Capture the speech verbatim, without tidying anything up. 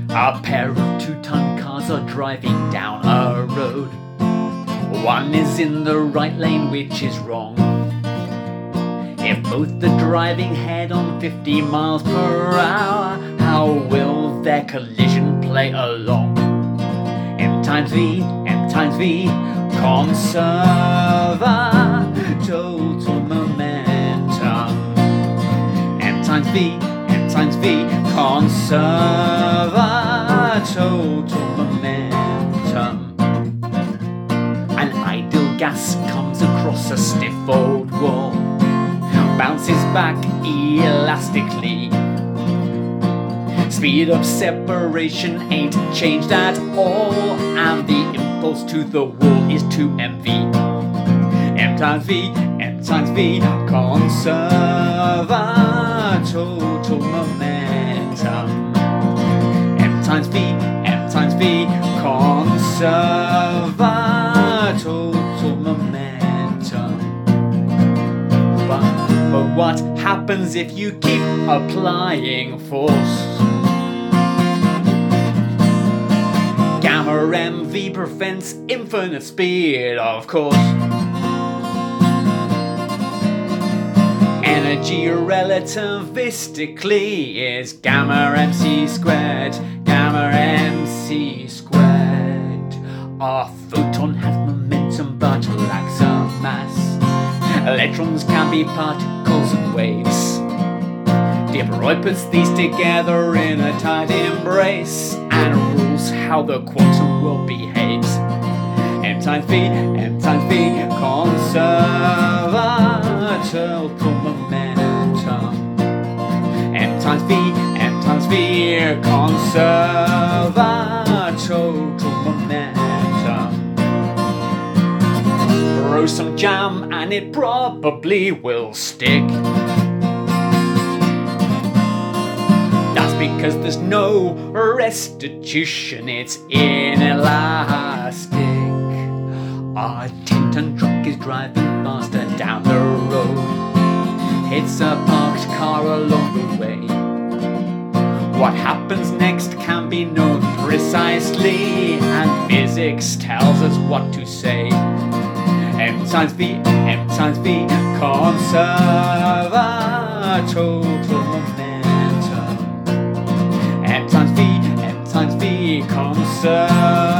A pair of two-ton cars are driving down a road. One is in the right lane, which is wrong. If both are driving head on fifty miles per hour, how will their collision play along? M times V, M times V, conserve total momentum. M times V, M times V, conserve total momentum. An idle gas comes across a stiff old wall, bounces back elastically. Speed of separation ain't changed at all, and the impulse to the wall is two M V. M times V, M times V, conserve total momentum. M times V, M times V, conserve total momentum. But, but what happens if you keep applying force? Gamma M V prevents infinite speed, of course. Energy relativistically is gamma mc squared, gamma mc squared. Our photon has momentum but lacks a mass. Electrons can be particles and waves. De Broglie puts these together in a tight embrace and rules how the quantum world behaves. M times V, M times V, conserve total momentum. M times V, M times V, conserve total momentum. Throw some jam and it probably will stick. That's because there's no restitution, it's inelastic. Our ten-ton truck is driving faster down the road, hits a parked car along the way. What happens next can be known precisely, and physics tells us what to say. M times V, M times V, conserve total momentum. M times V, M times V, conserve